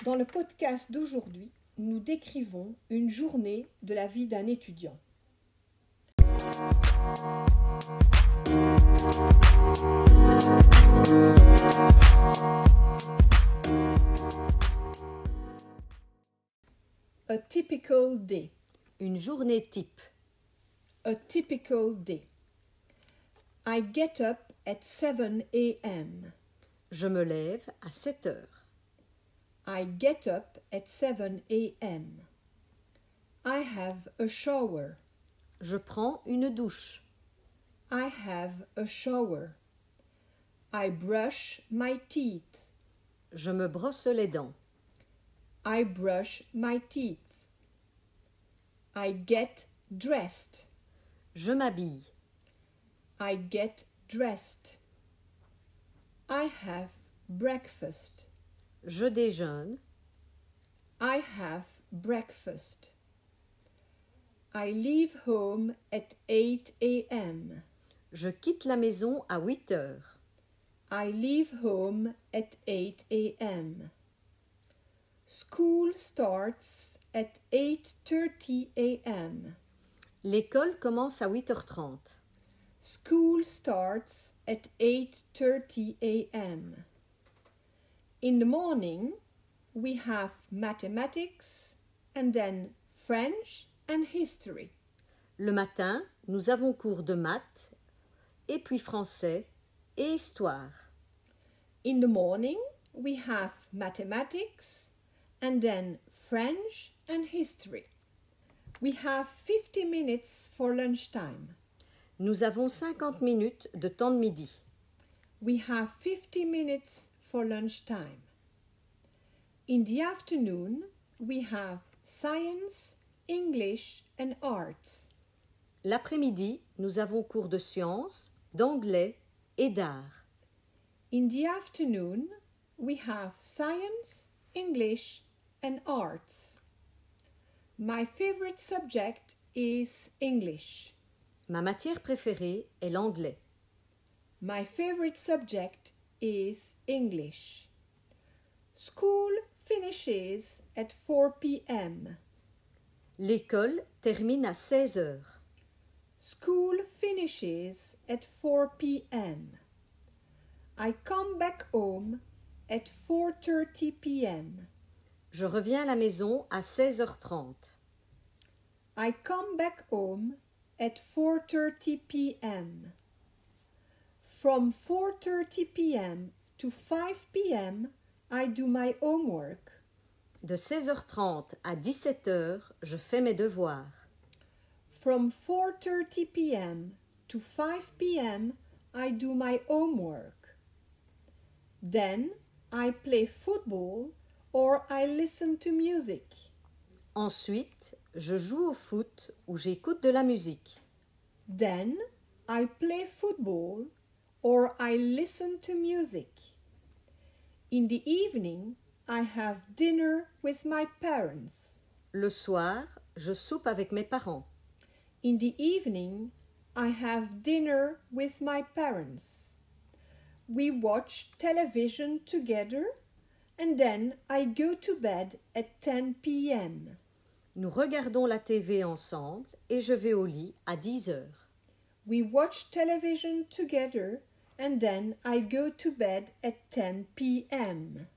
Dans le podcast d'aujourd'hui, nous décrivons une journée de la vie d'un étudiant. A typical day. Une journée type. A typical day. I get up at 7 a.m. Je me lève à 7 heures. I get up at 7 a.m. I have a shower. Je prends une douche. I have a shower. I brush my teeth. Je me brosse les dents. I brush my teeth. I get dressed. Je m'habille. I get dressed. I have breakfast. Je déjeune. I have breakfast. I leave home at 8 a.m. Je quitte la maison à 8 heures. I leave home at 8 a.m. School starts at 8:30 a.m. L'école commence à 8h30. School starts at 8:30 a.m. In the morning, we have mathematics and then French and history. Le matin, nous avons cours de maths, et puis français et histoire. In the morning, we have mathematics and then French and history. We have 50 minutes for lunchtime. Nous avons 50 minutes de temps de midi. We have 50 minutes for lunchtime. In the afternoon, we have science, English and arts. L'après-midi, nous avons cours de sciences, d'anglais et d'art. In the afternoon, we have science, English and arts. My favorite subject is English. Ma matière préférée est l'anglais. My favorite subject is English. School finishes at 4 p.m. L'école termine à 16 heures. School finishes at 4 p.m. I come back home at 4:30 p.m. Je reviens à la maison à 16h30. I come back home at 4:30 p.m. From 4:30 p.m. to 5 p.m. I do my homework. De 16h30 à 17h, je fais mes devoirs. From 4:30 p.m. to 5 p.m. I do my homework. Then I play football or I listen to music. Ensuite, je joue au foot ou j'écoute de la musique. Then I play football or I listen to music. In the evening, I have dinner with my parents. Le soir, je soupe avec mes parents. In the evening, I have dinner with my parents. We watch television together and then I go to bed at 10 p.m. Nous regardons la TV ensemble et je vais au lit à 10 heures. We watch television together and then I go to bed at 10 p.m.